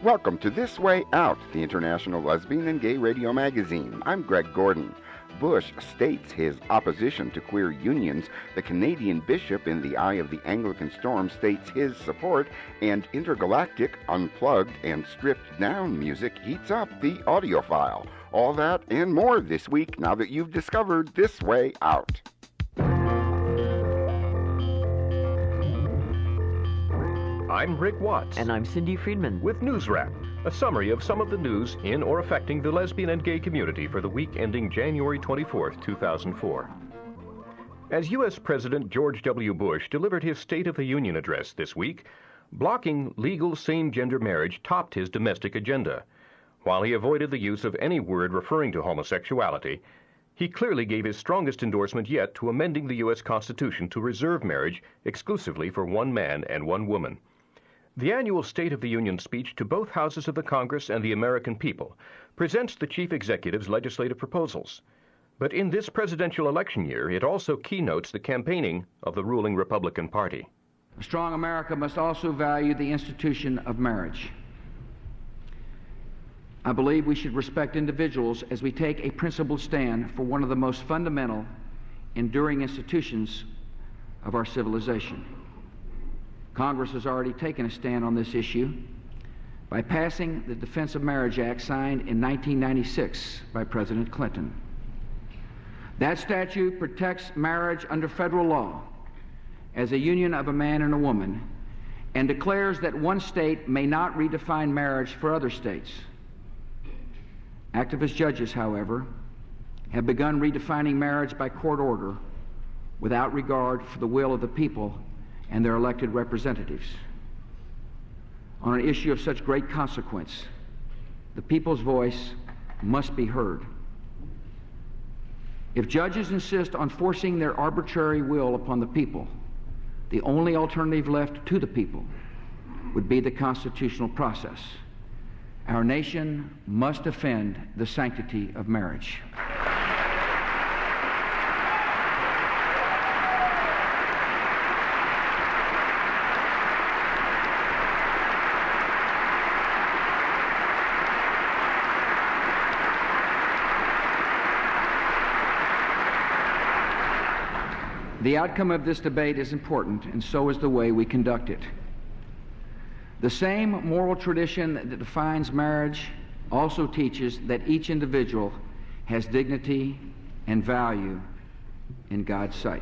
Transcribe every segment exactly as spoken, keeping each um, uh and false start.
Welcome to This Way Out, the international lesbian and gay radio magazine. I'm Greg Gordon. Bush states his opposition to queer unions. The Canadian bishop in the eye of the Anglican storm states his support, and intergalactic, unplugged, and stripped down music heats up the audiophile. All that and more this week now that you've discovered This Way Out. I'm Rick Watts. And I'm Cindy Friedman. With News Wrap, a summary of some of the news in or affecting the lesbian and gay community for the week ending January twenty-fourth, two thousand four. As U S President George W. Bush delivered his State of the Union address this week, blocking legal same-gender marriage topped his domestic agenda. While he avoided the use of any word referring to homosexuality, he clearly gave his strongest endorsement yet to amending the U S Constitution to reserve marriage exclusively for one man and one woman. The annual State of the Union speech to both houses of the Congress and the American people presents the chief executive's legislative proposals. But in this presidential election year, it also keynotes the campaigning of the ruling Republican Party. A strong America must also value the institution of marriage. I believe we should respect individuals as we take a principled stand for one of the most fundamental, enduring institutions of our civilization. Congress has already taken a stand on this issue by passing the Defense of Marriage Act signed in nineteen ninety-six by President Clinton. That statute protects marriage under federal law as a union of a man and a woman and declares that one state may not redefine marriage for other states. Activist judges, however, have begun redefining marriage by court order without regard for the will of the people and their elected representatives. On an issue of such great consequence, the people's voice must be heard. If judges insist on forcing their arbitrary will upon the people, the only alternative left to the people would be the constitutional process. Our nation must defend the sanctity of marriage. The outcome of this debate is important, and so is the way we conduct it. The same moral tradition that defines marriage also teaches that each individual has dignity and value in God's sight.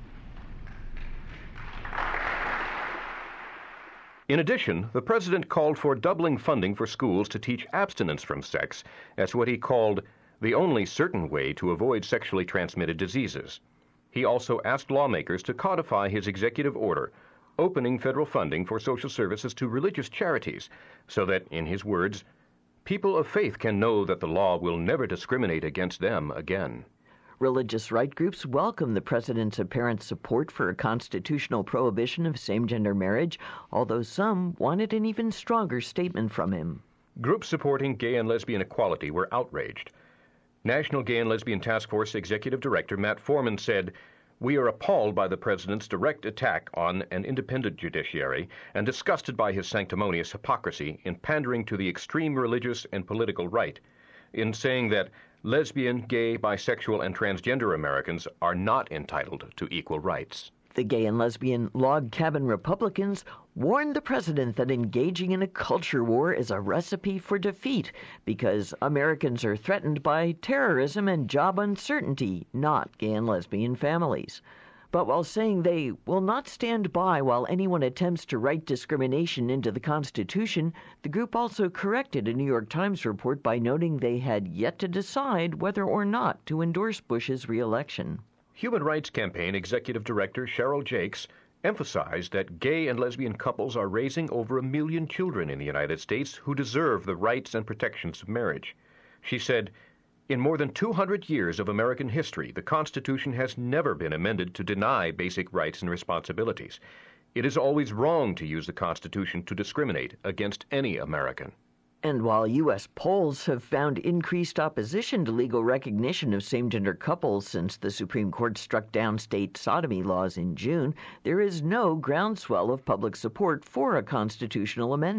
In addition, the president called for doubling funding for schools to teach abstinence from sex as what he called the only certain way to avoid sexually transmitted diseases. He also asked lawmakers to codify his executive order, opening federal funding for social services to religious charities, so that, in his words, people of faith can know that the law will never discriminate against them again. Religious right groups welcome the president's apparent support for a constitutional prohibition of same-gender marriage, although some wanted an even stronger statement from him. Groups supporting gay and lesbian equality were outraged. National Gay and Lesbian Task Force Executive Director Matt Foreman said, "We are appalled by the president's direct attack on an independent judiciary and disgusted by his sanctimonious hypocrisy in pandering to the extreme religious and political right, in saying that lesbian, gay, bisexual, and transgender Americans are not entitled to equal rights." The gay and lesbian log cabin Republicans warned the president that engaging in a culture war is a recipe for defeat because Americans are threatened by terrorism and job uncertainty, not gay and lesbian families. But while saying they will not stand by while anyone attempts to write discrimination into the Constitution, the group also corrected a New York Times report by noting they had yet to decide whether or not to endorse Bush's re-election. Human Rights Campaign Executive Director Cheryl Jakes emphasized that gay and lesbian couples are raising over a million children in the United States who deserve the rights and protections of marriage. She said, "In more than two hundred years of American history, the Constitution has never been amended to deny basic rights and responsibilities. It is always wrong to use the Constitution to discriminate against any American." And while U S polls have found increased opposition to legal recognition of same-gender couples since the Supreme Court struck down state sodomy laws in June, there is no groundswell of public support for a constitutional amendment.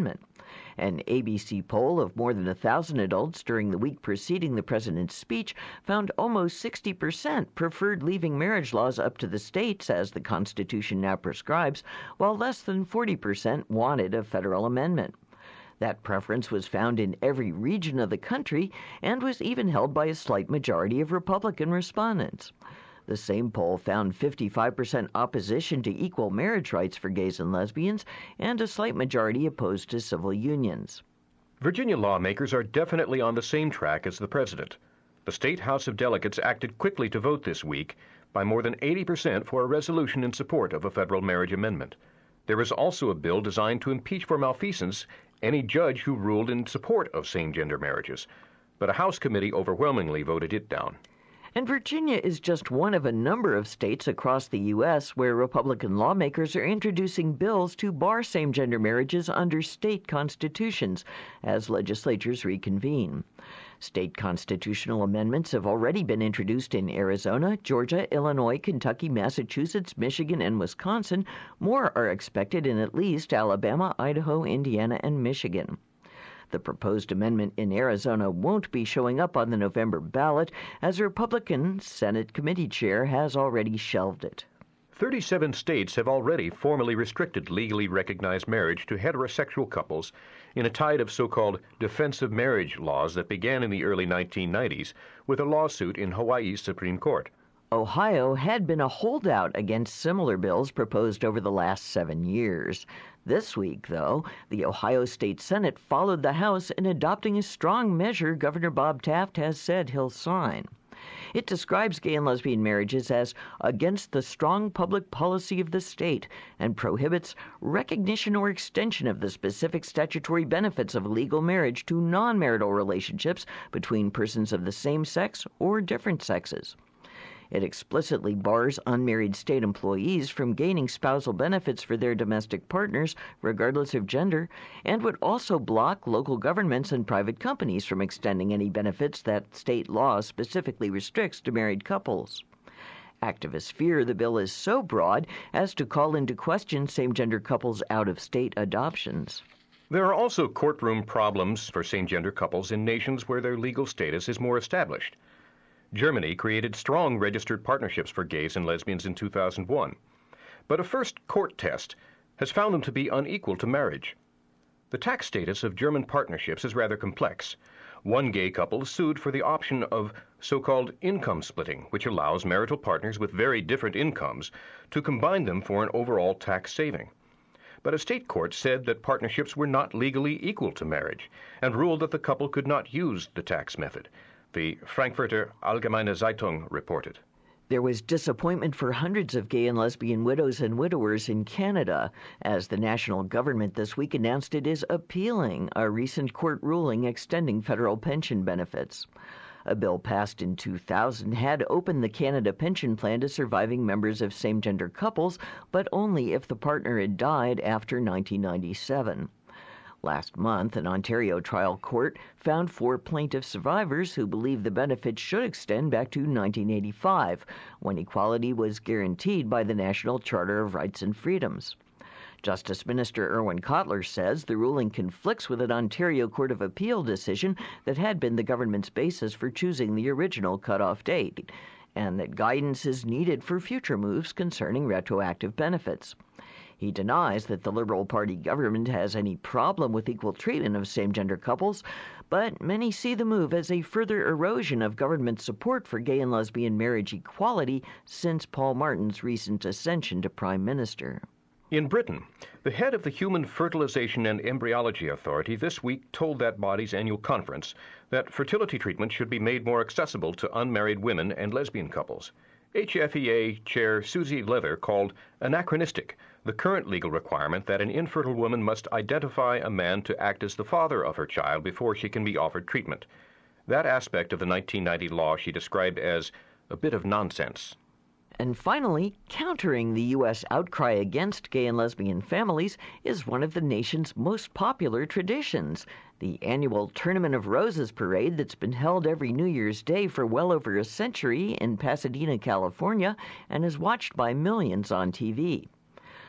An A B C poll of more than a thousand adults during the week preceding the president's speech found almost sixty percent preferred leaving marriage laws up to the states, as the Constitution now prescribes, while less than forty percent wanted a federal amendment. That preference was found in every region of the country and was even held by a slight majority of Republican respondents. The same poll found fifty-five percent opposition to equal marriage rights for gays and lesbians and a slight majority opposed to civil unions. Virginia lawmakers are definitely on the same track as the president. The state House of Delegates acted quickly to vote this week by more than eighty percent for a resolution in support of a federal marriage amendment. There is also a bill designed to impeach for malfeasance any judge who ruled in support of same-gender marriages, but a House committee overwhelmingly voted it down. And Virginia is just one of a number of states across the U S where Republican lawmakers are introducing bills to bar same-gender marriages under state constitutions as legislatures reconvene. State constitutional amendments have already been introduced in Arizona, Georgia, Illinois, Kentucky, Massachusetts, Michigan, and Wisconsin. More are expected in at least Alabama, Idaho, Indiana, and Michigan. The proposed amendment in Arizona won't be showing up on the November ballot, as a Republican Senate committee chair has already shelved it. thirty-seven states have already formally restricted legally recognized marriage to heterosexual couples in a tide of so-called defensive marriage laws that began in the early nineteen nineties with a lawsuit in Hawaii's Supreme Court. Ohio had been a holdout against similar bills proposed over the last seven years. This week, though, the Ohio State Senate followed the House in adopting a strong measure Governor Bob Taft has said he'll sign. It describes gay and lesbian marriages as against the strong public policy of the state and prohibits recognition or extension of the specific statutory benefits of legal marriage to non-marital relationships between persons of the same sex or different sexes. It explicitly bars unmarried state employees from gaining spousal benefits for their domestic partners, regardless of gender, and would also block local governments and private companies from extending any benefits that state law specifically restricts to married couples. Activists fear the bill is so broad as to call into question same-gender couples' out-of-state adoptions. There are also courtroom problems for same-gender couples in nations where their legal status is more established. Germany created strong registered partnerships for gays and lesbians in two thousand one, but a first court test has found them to be unequal to marriage. The tax status of German partnerships is rather complex. One gay couple sued for the option of so-called income splitting, which allows marital partners with very different incomes to combine them for an overall tax saving. But a state court said that partnerships were not legally equal to marriage and ruled that the couple could not use the tax method. The Frankfurter Allgemeine Zeitung reported. There was disappointment for hundreds of gay and lesbian widows and widowers in Canada, as the national government this week announced it is appealing a recent court ruling extending federal pension benefits. A bill passed in two thousand had opened the Canada Pension Plan to surviving members of same-gender couples, but only if the partner had died after nineteen ninety-seven. Last month, an Ontario trial court found four plaintiff survivors who believe the benefits should extend back to nineteen eighty-five, when equality was guaranteed by the National Charter of Rights and Freedoms. Justice Minister Irwin Cotler says the ruling conflicts with an Ontario Court of Appeal decision that had been the government's basis for choosing the original cutoff date, and that guidance is needed for future moves concerning retroactive benefits. He denies that the Liberal Party government has any problem with equal treatment of same-gender couples, but many see the move as a further erosion of government support for gay and lesbian marriage equality since Paul Martin's recent ascension to Prime Minister. In Britain, the head of the Human Fertilization and Embryology Authority this week told that body's annual conference that fertility treatment should be made more accessible to unmarried women and lesbian couples. H F E A Chair Susie Leather called anachronistic the current legal requirement that an infertile woman must identify a man to act as the father of her child before she can be offered treatment. That aspect of the nineteen ninety law she described as a bit of nonsense. And finally, countering the U S outcry against gay and lesbian families is one of the nation's most popular traditions, the annual Tournament of Roses parade that's been held every New Year's Day for well over a century in Pasadena, California, and is watched by millions on T V.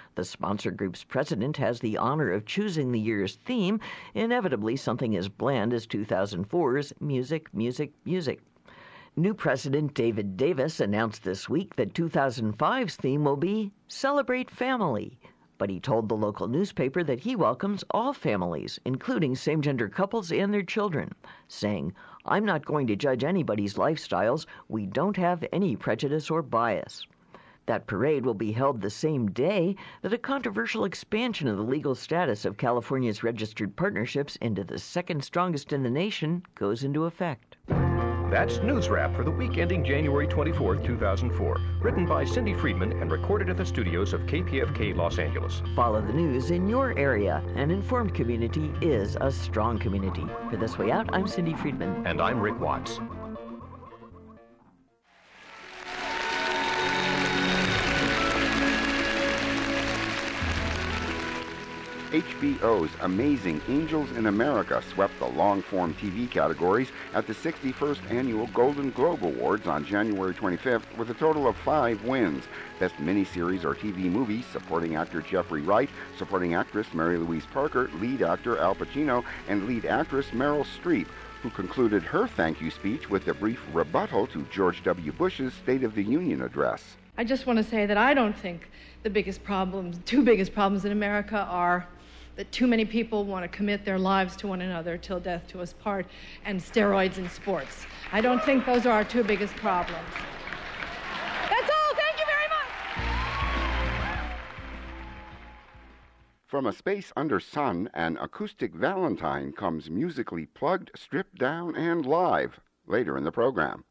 The sponsor group's president has the honor of choosing the year's theme, inevitably something as bland as two thousand four's Music, Music, Music. New President David Davis announced this week that two thousand five's theme will be Celebrate Family. But he told the local newspaper that he welcomes all families, including same-gender couples and their children, saying, "I'm not going to judge anybody's lifestyles. We don't have any prejudice or bias." That parade will be held the same day that a controversial expansion of the legal status of California's registered partnerships into the second strongest in the nation goes into effect. That's News Wrap for the week ending January twenty-fourth, two thousand four. Written by Cindy Friedman and recorded at the studios of K P F K Los Angeles. Follow the news in your area. An informed community is a strong community. For This Way Out, I'm Cindy Friedman. And I'm Rick Watts. H B O's Amazing Angels in America swept the long-form T V categories at the sixty-first Annual Golden Globe Awards on January twenty-fifth with a total of five wins. Best Miniseries or T V Movie, Supporting Actor Jeffrey Wright, Supporting Actress Mary Louise Parker, Lead Actor Al Pacino, and Lead Actress Meryl Streep, who concluded her thank you speech with a brief rebuttal to George W. Bush's State of the Union address. I just want to say that I don't think the biggest problems, two biggest problems in America are that too many people want to commit their lives to one another till death do us part, and steroids in sports. I don't think those are our two biggest problems. That's all. Thank you very much. From A Space Under Sun, an acoustic Valentine comes musically plugged, stripped down, and live later in the program.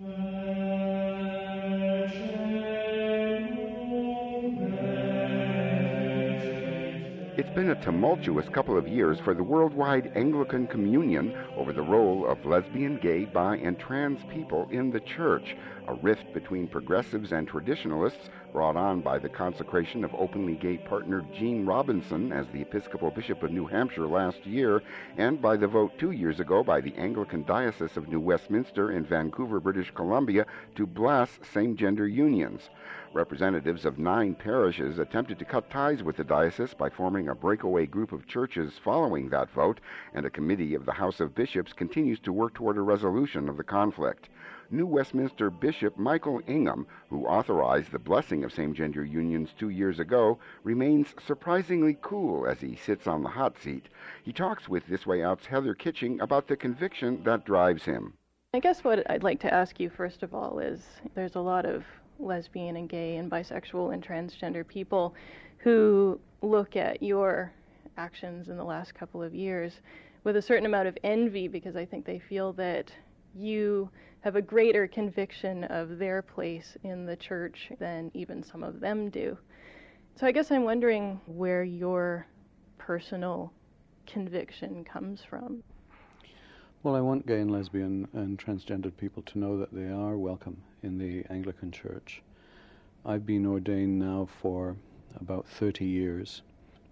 It's been a tumultuous couple of years for the worldwide Anglican Communion over the role of lesbian, gay, bi, and trans people in the church, a rift between progressives and traditionalists brought on by the consecration of openly gay partner Gene Robinson as the Episcopal Bishop of New Hampshire last year, and by the vote two years ago by the Anglican Diocese of New Westminster in Vancouver, British Columbia, to bless same-gender unions. Representatives of nine parishes attempted to cut ties with the diocese by forming a breakaway group of churches following that vote, and a committee of the House of Bishops continues to work toward a resolution of the conflict. New Westminster Bishop Michael Ingham, who authorized the blessing of same-gender unions two years ago, remains surprisingly cool as he sits on the hot seat. He talks with This Way Out's Heather Kitching about the conviction that drives him. I guess what I'd like to ask you first of all is there's a lot of lesbian and gay and bisexual and transgender people who look at your actions in the last couple of years with a certain amount of envy, because I think they feel that you have a greater conviction of their place in the church than even some of them do. So I guess I'm wondering where your personal conviction comes from. Well, I want gay and lesbian and transgendered people to know that they are welcome in the Anglican Church. I've been ordained now for about thirty years.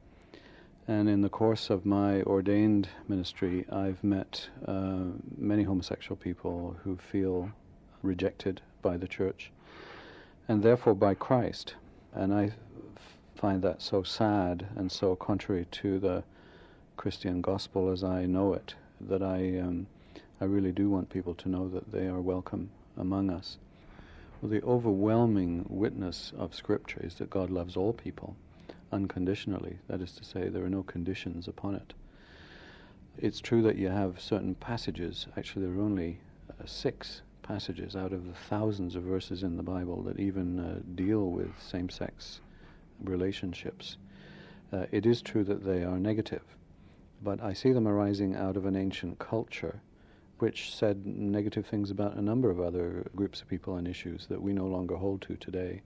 And in the course of my ordained ministry, I've met uh, many homosexual people who feel rejected by the church and therefore by Christ. And I f- find that so sad and so contrary to the Christian gospel as I know it, that I, um, I really do want people to know that they are welcome among us. Well, the overwhelming witness of Scripture is that God loves all people unconditionally. That is to say, there are no conditions upon it. It's true that you have certain passages, actually there are only uh, six passages out of the thousands of verses in the Bible that even uh, deal with same-sex relationships. Uh, it is true that they are negative, but I see them arising out of an ancient culture which said negative things about a number of other groups of people and issues that we no longer hold to today.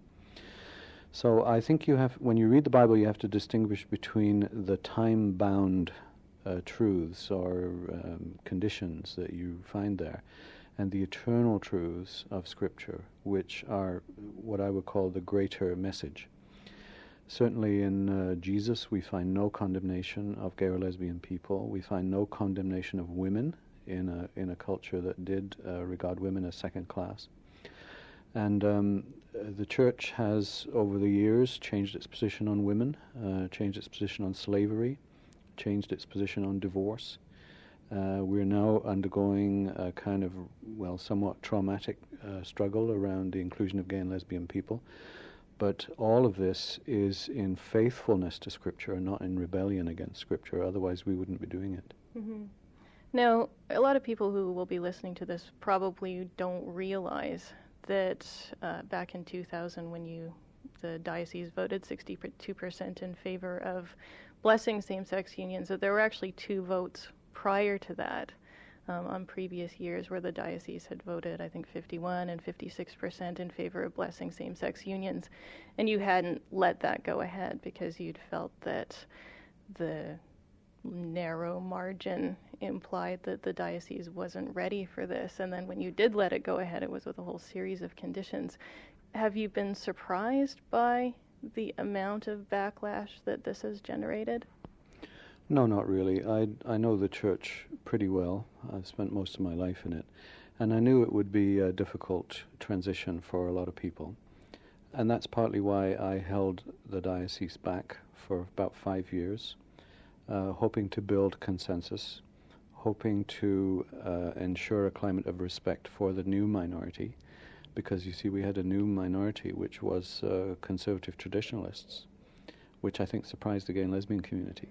So I think you have, when you read the Bible, you have to distinguish between the time-bound uh, truths or um, conditions that you find there and the eternal truths of Scripture, which are what I would call the greater message. Certainly in uh, Jesus we find no condemnation of gay or lesbian people. We find no condemnation of women in a in a culture that did uh, regard women as second class. And um, uh, the church has, over the years, changed its position on women, uh, changed its position on slavery, changed its position on divorce. Uh, we're now undergoing a kind of, well, somewhat traumatic uh, struggle around the inclusion of gay and lesbian people. But all of this is in faithfulness to Scripture, not in rebellion against Scripture. Otherwise, we wouldn't be doing it. Mm-hmm. Now, a lot of people who will be listening to this probably don't realize that uh, back in two thousand, when you the diocese voted sixty-two percent in favor of blessing same-sex unions, that there were actually two votes prior to that um, on previous years where the diocese had voted, I think, fifty-one and fifty-six percent in favor of blessing same-sex unions. And you hadn't let that go ahead because you'd felt that the narrow margin implied that the diocese wasn't ready for this. And then when you did let it go ahead, it was with a whole series of conditions. Have you been surprised by the amount of backlash that this has generated? No, not really. I, I know the church pretty well. I've spent most of my life in it. And I knew it would be a difficult transition for a lot of people. And that's partly why I held the diocese back for about five years, uh, hoping to build consensus, hoping to uh, ensure a climate of respect for the new minority, because you see we had a new minority which was uh, conservative traditionalists, which I think surprised the gay and lesbian community.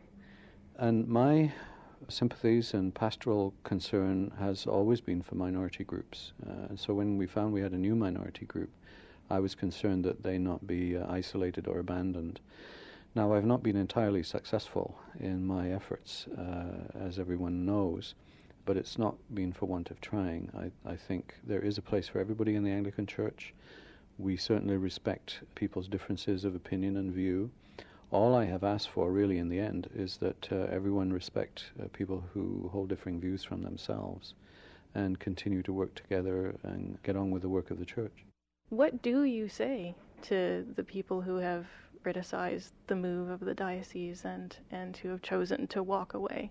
And my sympathies and pastoral concern has always been for minority groups. Uh, and so when we found we had a new minority group, I was concerned that they not be uh, isolated or abandoned. Now, I've not been entirely successful in my efforts, uh, as everyone knows, but it's not been for want of trying. I, I think there is a place for everybody in the Anglican Church. We certainly respect people's differences of opinion and view. All I have asked for, really, in the end, is that uh, everyone respect uh, people who hold differing views from themselves and continue to work together and get on with the work of the Church. What do you say to the people who have criticized the move of the diocese and, and who have chosen to walk away?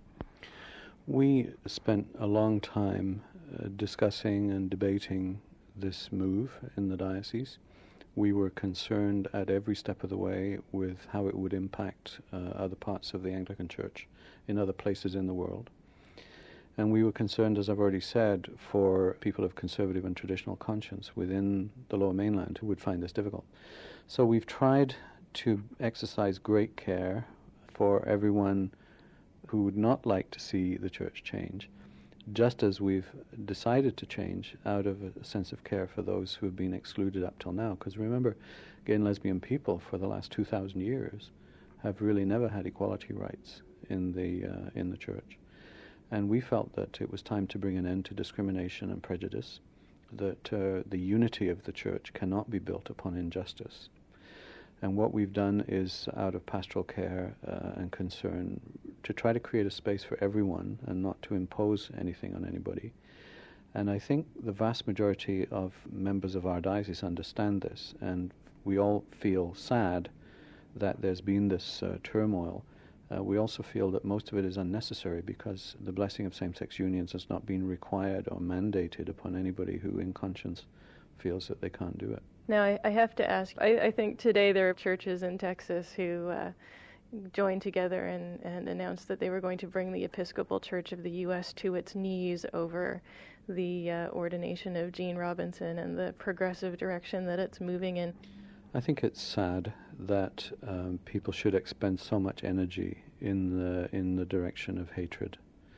We spent a long time uh, discussing and debating this move in the diocese. We were concerned at every step of the way with how it would impact uh, other parts of the Anglican Church in other places in the world. And we were concerned, as I've already said, for people of conservative and traditional conscience within the Lower Mainland who would find this difficult. So we've tried to exercise great care for everyone who would not like to see the Church change, just as we've decided to change out of a sense of care for those who have been excluded up till now. Because remember, gay and lesbian people for the last two thousand years have really never had equality rights in the uh, in the Church. And we felt that it was time to bring an end to discrimination and prejudice, that uh, the unity of the Church cannot be built upon injustice. And what we've done is, out of pastoral care uh, and concern, to try to create a space for everyone and not to impose anything on anybody. And I think the vast majority of members of our diocese understand this, and we all feel sad that there's been this uh, turmoil. Uh, we also feel that most of it is unnecessary because the blessing of same-sex unions has not been required or mandated upon anybody who in conscience feels that they can't do it. Now, I, I have to ask, I, I think today there are churches in Texas who uh, joined together and, and announced that they were going to bring the Episcopal Church of the U S to its knees over the uh, ordination of Gene Robinson and the progressive direction that it's moving in. I think it's sad that um, people should expend so much energy in the in the direction of hatred.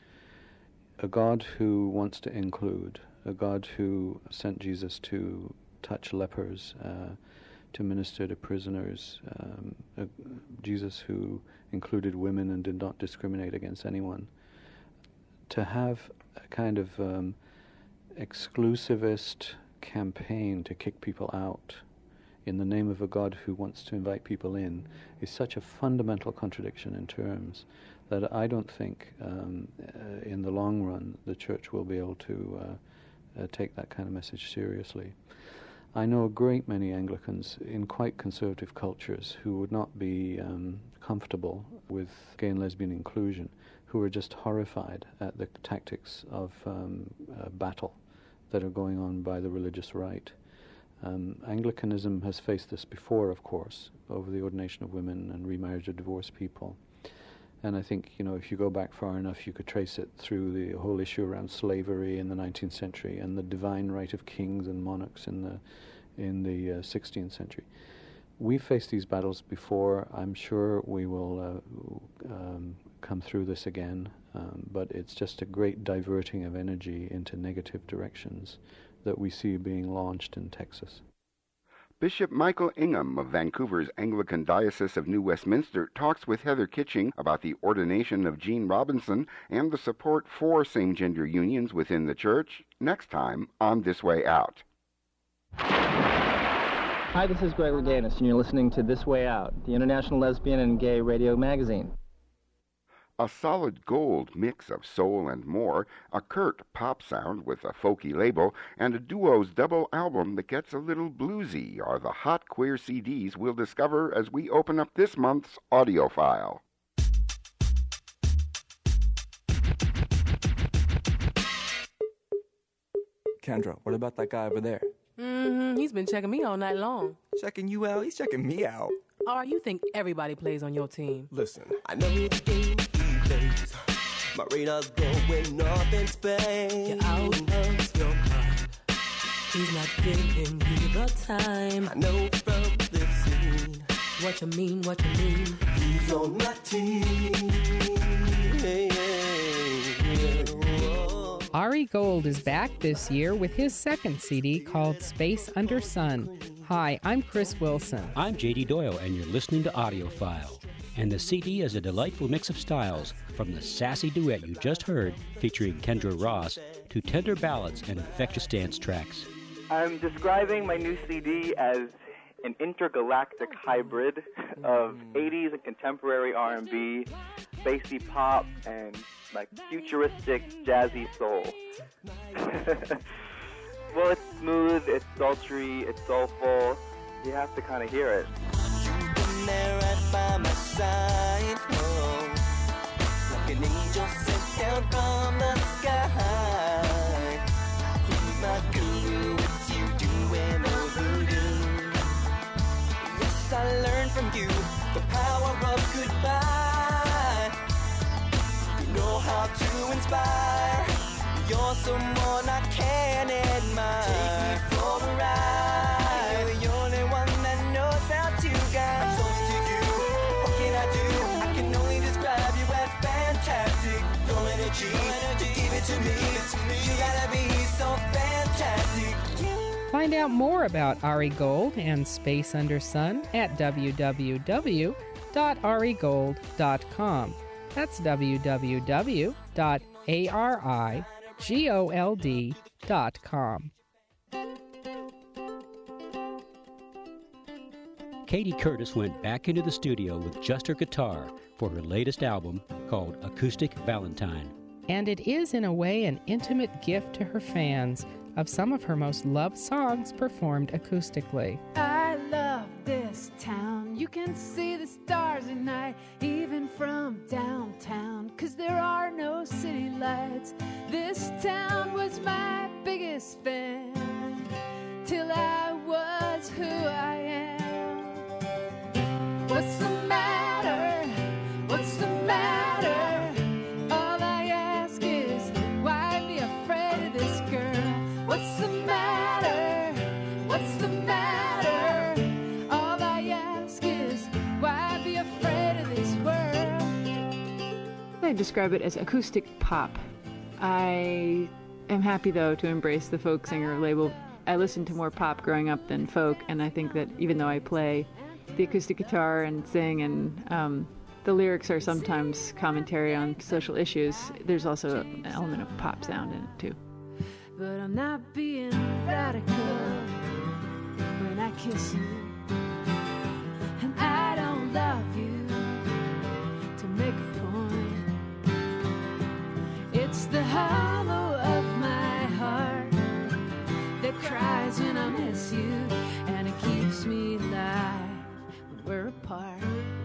A God who wants to include, a God who sent Jesus to touch lepers, uh, to minister to prisoners, um, a Jesus who included women and did not discriminate against anyone. To have a kind of um, exclusivist campaign to kick people out in the name of a God who wants to invite people in is such a fundamental contradiction in terms that I don't think um, uh, in the long run the Church will be able to uh, uh, take that kind of message seriously. I know a great many Anglicans in quite conservative cultures who would not be um, comfortable with gay and lesbian inclusion, who are just horrified at the tactics of um, uh, battle that are going on by the religious right. Um, Anglicanism has faced this before, of course, over the ordination of women and remarriage of divorced people. And I think, you know, if you go back far enough, you could trace it through the whole issue around slavery in the nineteenth century and the divine right of kings and monarchs in the in the uh, sixteenth century. We've faced these battles before. I'm sure we will uh, um, come through this again, um, but it's just a great diverting of energy into negative directions that we see being launched in Texas. Bishop Michael Ingham of Vancouver's Anglican Diocese of New Westminster talks with Heather Kitching about the ordination of Gene Robinson and the support for same-gender unions within the church next time on This Way Out. Hi, this is Greg Louganis, and you're listening to This Way Out, the International Lesbian and Gay Radio Magazine. A solid gold mix of soul and more, a curt pop sound with a folky label, and a duo's double album that gets a little bluesy are the hot queer C Ds we'll discover as we open up this month's audio file. Kendra, what about that guy over there? Mm-hmm. He's been checking me all night long. Checking you out? He's checking me out. Or you think everybody plays on your team? Listen, I know the game he plays. My radar's going off in space. You're out of your mind. He's not giving you the time. I know from this scene. What you mean, what you mean? He's on my team. Hey, hey, yeah. Ari Gold is back this year with his second C D called Space Under Sun. Hi, I'm Chris Wilson. I'm J D Doyle, and you're listening to Audiophile. And the C D is a delightful mix of styles, from the sassy duet you just heard, featuring Kendra Ross, to tender ballads and infectious dance tracks. I'm describing my new C D as an intergalactic hybrid of eighties and contemporary R and B, spacey pop, and like futuristic jazzy soul. Well, it's smooth, it's sultry, it's soulful. You have to kind of hear it. You've been there right by my side, oh, like an angel sent down from the sky. You're my guru, it's you doing the voodoo. Yes, I learned from you the power of goodbye. You know how to inspire. You're someone I can admire. Take me for a ride. You're the only one that knows how to guide. I'm close to you. What can I do? I can only describe you as fantastic. Your energy, Your energy. Give it to me. Give it to me. You gotta be so fantastic. Find out more about Ari Gold and Space Under Sun at w w w dot ari gold dot com. That's w w w dot ari gold dot com. Katie Curtis went back into the studio with just her guitar for her latest album called Acoustic Valentine. And it is, in a way, an intimate gift to her fans of some of her most loved songs performed acoustically. I love this town. You can see the stars at night, even from downtown, 'cause there are no city lights. This town was my biggest fan, till I was who I am. What's the matter? What's the matter? All I ask is, why be afraid of this girl? What's the matter? What's the matter? All I ask is, why be afraid of this world? I describe it as acoustic pop. I am happy, though, to embrace the folk singer label. I listened to more pop growing up than folk, and I think that even though I play the acoustic guitar and sing, and um, the lyrics are sometimes commentary on social issues, there's also an element of pop sound in it, too. But I'm not being radical when I kiss you, and I don't love you to make a point. It's the hollow of my heart that cries when I miss you, and it keeps me alive when we're apart.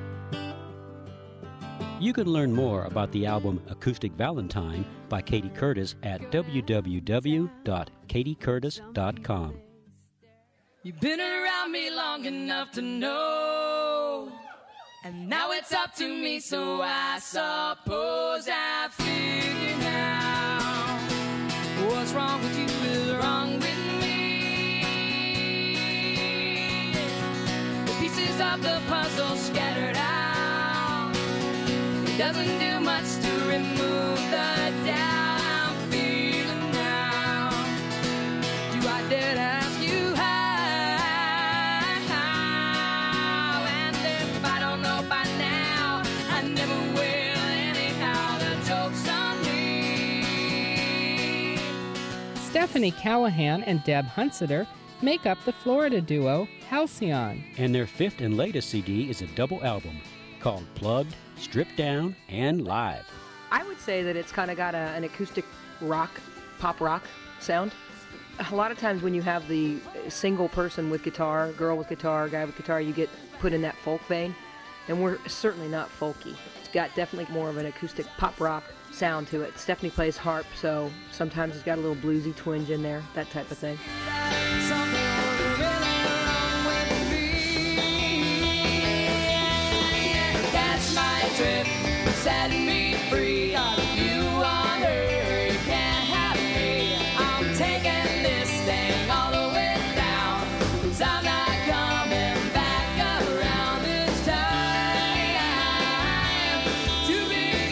You can learn more about the album Acoustic Valentine by Katie Curtis at w w w dot katie curtis dot com. You've been around me long enough to know, and now it's up to me, so I suppose I figure now what's wrong with you is wrong with me. The pieces of the puzzle scattered out, it doesn't do much to remove the doubt I'm feeling now. Do I dare to ask you how? And if I don't know by now, I never will anyhow. The joke's on me. Stephanie Callahan and Deb Hunsader make up the Florida duo Halcyon. And their fifth and latest C D is a double album called Plugged, Stripped Down, and Live. I would say that it's kind of got a, an acoustic rock, pop rock sound. A lot of times when you have the single person with guitar, girl with guitar, guy with guitar, you get put in that folk vein. And we're certainly not folky. It's got definitely more of an acoustic pop rock sound to it. Stephanie plays harp, so sometimes it's got a little bluesy twinge in there, that type of thing. That's my trip, set me free. All of you on earth, you can't have me. I'm taking this thing all the way down, 'cause I'm not coming back around this time to be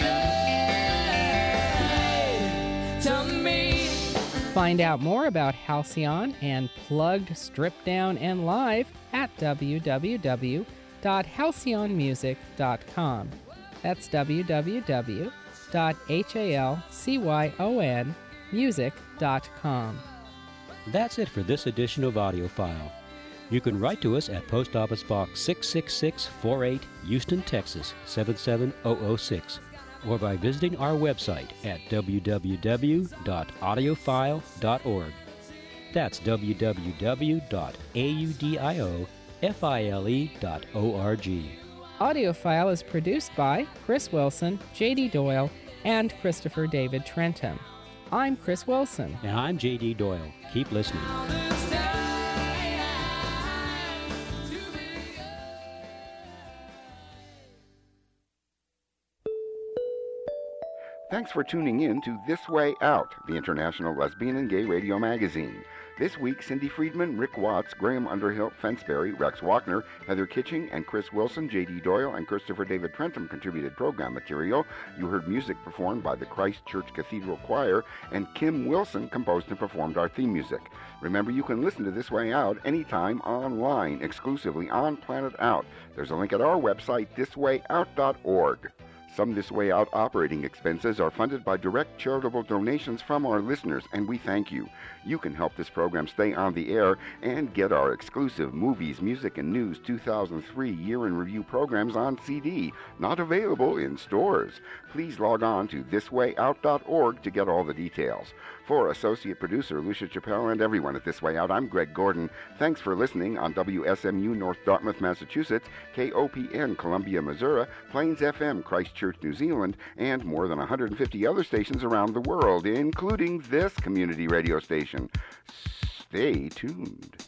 good to me. Find out more about Halcyon and Plugged, Stripped Down, and Live at w w w dot halcyon music dot com. That's w w w dot halcyon music dot com. That's it for this edition of AudioFile. You can write to us at Post Office Box six six six four eight, Houston, Texas seven seven zero zero six, or by visiting our website at w w w dot audiophile dot org. That's w w w dot audiofile dot org. AudioFile is produced by Chris Wilson, J D Doyle, and Christopher David Trentham. I'm Chris Wilson. And I'm J D Doyle. Keep listening. Thanks for tuning in to This Way Out, the International Lesbian and Gay Radio Magazine. This week, Cindy Friedman, Rick Watts, Graham Underhill, Fensberry, Rex Wagner, Heather Kitching, and Chris Wilson, J D Doyle, and Christopher David Trentham contributed program material. You heard music performed by the Christ Church Cathedral Choir, and Kim Wilson composed and performed our theme music. Remember, you can listen to This Way Out anytime online, exclusively on Planet Out. There's a link at our website, this way out dot org. Some This Way Out operating expenses are funded by direct charitable donations from our listeners, and we thank you. You can help this program stay on the air and get our exclusive Movies, Music, and News two thousand three Year in Review programs on C D, not available in stores. Please log on to this way out dot org to get all the details. For Associate Producer Lucia Chappelle and everyone at This Way Out, I'm Greg Gordon. Thanks for listening on W S M U North Dartmouth, Massachusetts, K O P N Columbia, Missouri, Plains F M Christchurch, New Zealand, and more than one hundred fifty other stations around the world, including this community radio station. Stay tuned.